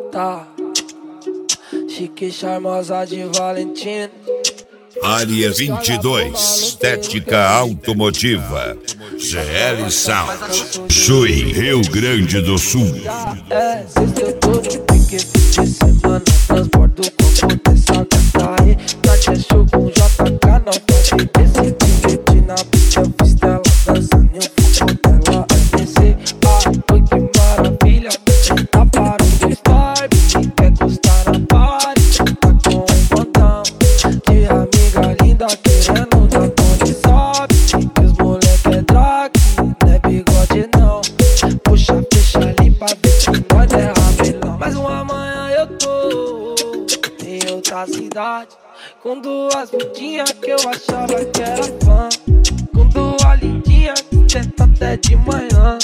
Tá. Chique charmosa de Valentina. Área 22, estética automotiva, GL Sound, Chuí, Rio Grande do Sul. Sexta eu tô de pique, fim de semana transbordo o corpo dessa gata aí. Nath é show com JK, não pode decidir na pista. Eu fiz dela dançando e o foco dela é descer. Oi, que maravilha, tá para o vibe, quer gostar na party, tá com um botão de amiga linda querendo dar pone sobe. Que os moleque é drag, não é bigode não. Puxa, fecha ali pra ver que nós é rabelão. Mas uma manhã eu tô em outra cidade, com duas putinhas que eu achava que era fã, com duas lindinhas que tenta até de manhã.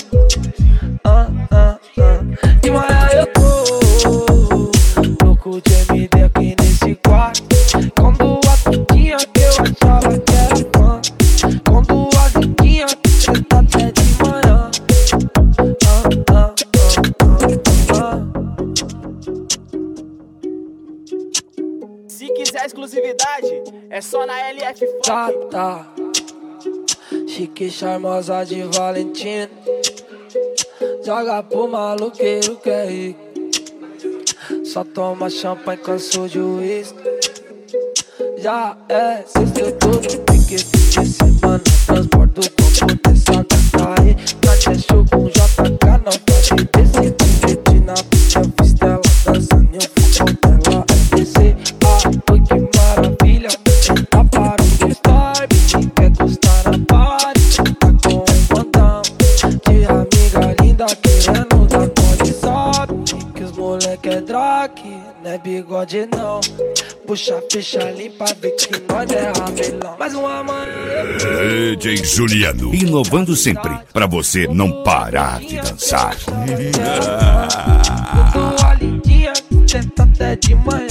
De manhã eu tô louco de MD aqui nesse quarto, com duas putinhas que eu achava que era fã, com duas lindinhas que tenta até de manhã. Se quiser exclusividade, é só na LF Funk. Tá. Chique charmosa de Valentina. Joga pro maluqueiro que é rico. Só toma champanhe com suco de uísque. Já é sexta, eu tô de pique, fim de semana transbordo o corpo dessa gata aí. Nath é show com JK, não pode decidir na pista. Eu fiz dela dançando e o foco dela é descer. Oi, que maravilha, tá para o vibe, quer gostar na party, tá com um botão de amiga linda querendo dar pone sobe. Que os moleque é drag, não é bigode não. Puxa, fecha ali pra ver que nós é rabelão. Mais uma manhã DJ Juliano, inovando sempre, pra você não parar de dançar. eu tô a lindinha, tenta até de manhã.